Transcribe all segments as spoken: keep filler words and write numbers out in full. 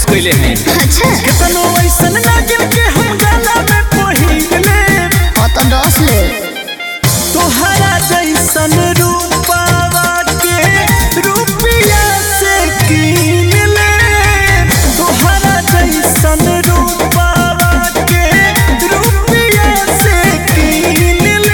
कोशिश कैले हैं। अच्छा कितनो ऐसन लागिल के हम गाला में पहिरले ओ तो डस ले तोहरा जैसन रूपावा के रुपया से कीन ले तोहरा जैसन रूपावा के रुपया से कीन ले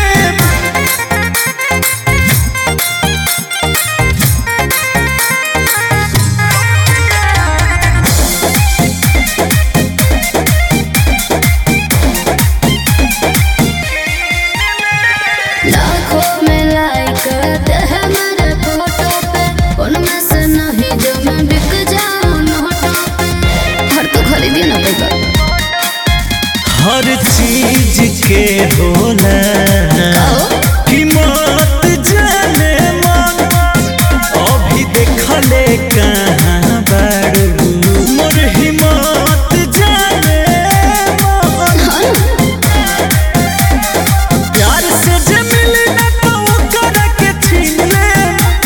लाखों में लाइक करते हैं मेरे फोटो पे उनमें से नहीं जो मैं बिक जाऊं नोटों पे हर तो खरीदी ना पेपर हर चीज के होला कीमत जाने मन अभी देखले कहाँ बारू मोर हिम्मत जाने मन प्यार से जे मिली ना तो ओकरा के छीन ले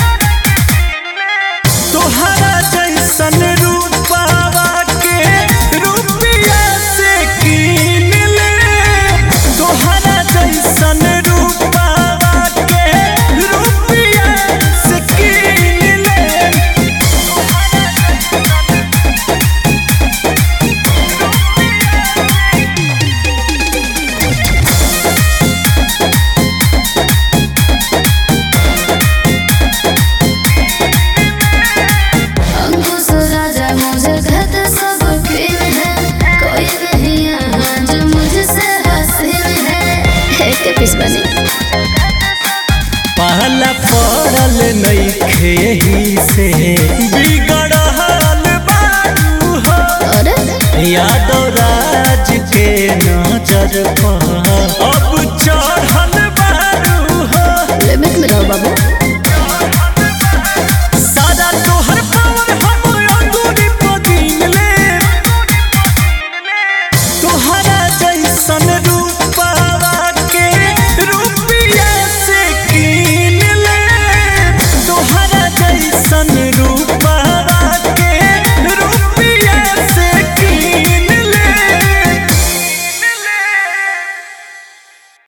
तोहरा जैसन रूपावा के रुपया से कीन ले तोहरा जैसन रूपावा के रुपया से कीन ले अंकुश राजा मुझे कहते सब क्वीन है कोई नहीं यहाँ जो मुझसे हसीन है एक पीस बनी पहला पड़ल नइखे ही से बिगड़ल बारू हो और यादव राज के नजर पर अब चढ़